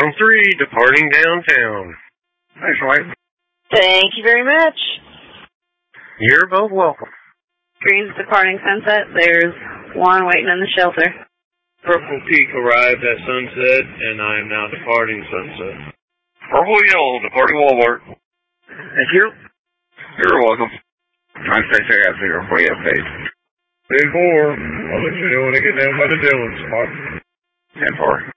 Purple 3, departing downtown. Thanks, White. Thank you very much. You're both welcome. Green's departing Sunset. There's one waiting in the shelter. Purple Peak arrived at Sunset, and I am now departing Sunset. Purple Yellow, departing Walmart. Thank you. You're welcome. I'm Space I got 0 for you, Space. Big 4. I'll let you know when I get down by the Dillon spot. 10-4.